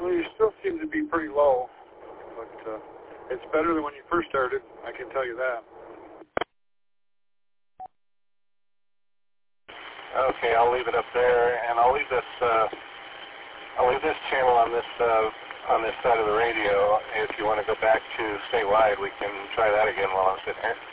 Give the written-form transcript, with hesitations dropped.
Well, you still seem to be pretty low, but it's better than when you first started, I can tell you that. Okay, I'll leave it up there, and I'll leave this channel on this side of the radio. If you want to go back to statewide, we can try that again while I'm sitting here.